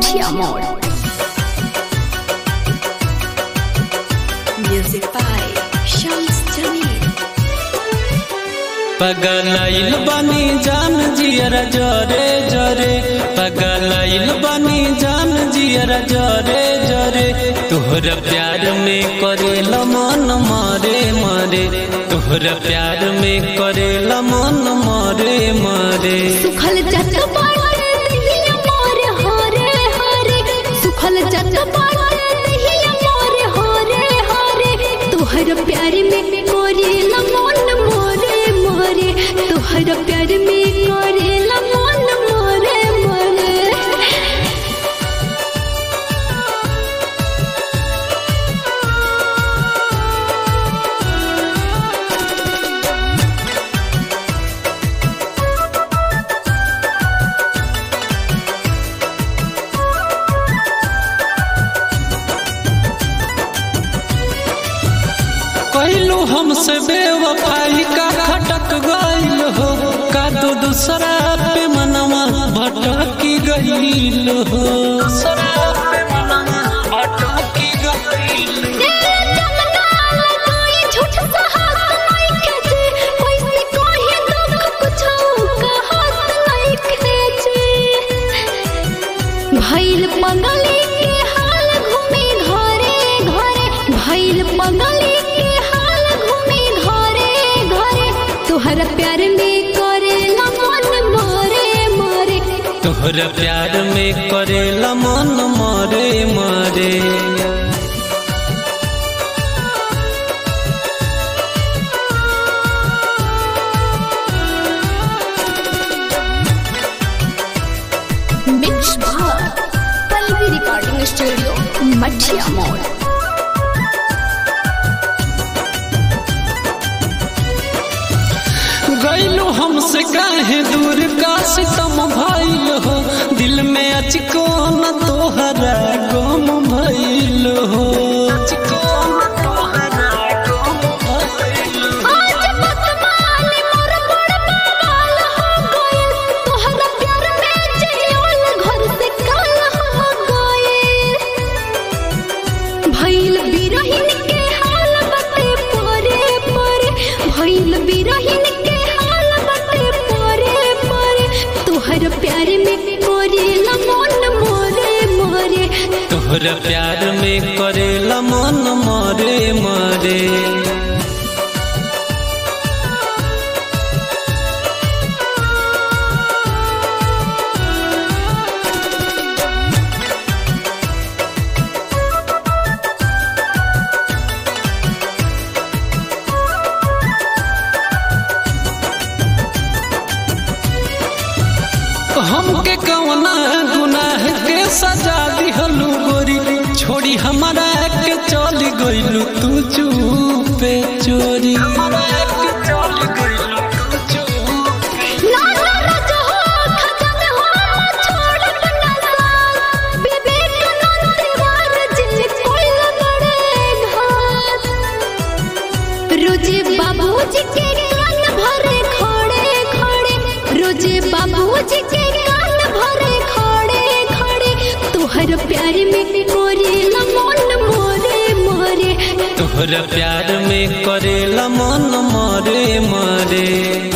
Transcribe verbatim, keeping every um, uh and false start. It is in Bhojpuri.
मठिया मोड़। Music by Shams Jamil. पगलाइल बनी जान जियरा जरे जरे, पगलाइल बनी जान जियरा जरे जरे, तोहरा प्यार में करेला मन मारे मारे, तोहरा प्यार में करेला मन मारे मारे। सुखल जत बाटे दिहिया मोरे हरे हरे, सुखल जत बाटे दिहिया मोरे हरे हरे, तोहरा प्यार में करेला मन मारे मारे, तोहरा प्यार में करेला मन मारे मारे। कहलू हमसे बेवफाई का खटक गईल हो, का तो दूसरा पे मनवा भटकी गईल हो, दूसरा पे मनवा भटकी गईल हो। भइल पगली के हाल घूमे घरे घरे, भइल पगली के हाल घूमे घरे घरे, तोहरा प्यार में करेला मन मारे मारे, तोहरा प्यार में करेला मन मारे मारे। Mix by Pallavi recording studio Mathiya Mor. गईलू हमसे काहे दूर का सितम भइल हो, दिल में अचको न तोहरा गम भइल हो, अचको न तोहरा गम भइल हो। आज बदमाली मोर बड़ बवाल हो गइल, तोहरा प्यार में जियोल घर से काल हो गइल। भइल बिरहिन के हाल बते परे परे, भइल बिरहिन के हाल बते परे परे, तोहरा प्यार में करेला मन मारे मारे, तोहरा प्यार में करेला मन मारे मारे। हमके कवना गुनाह के सजा दिहलू गोरी, छोड़ी हमारा के चल गइलू तू चुपे चोरी, हमारा के चल गइलू तू चुपे। ना ना रज हो खतन हो छोड़ बना साल, विवेकानंद दीवार जिल कोइल बड़े घात, रोजे बाबूजी के कान भरे खड़े खड़े, रोजे बाबूजी के कान भरे खड़े खड़े, तोहरा प्यार में करेला मन मारे मारे, तोहरा प्यार में करेला मन मारे मारे।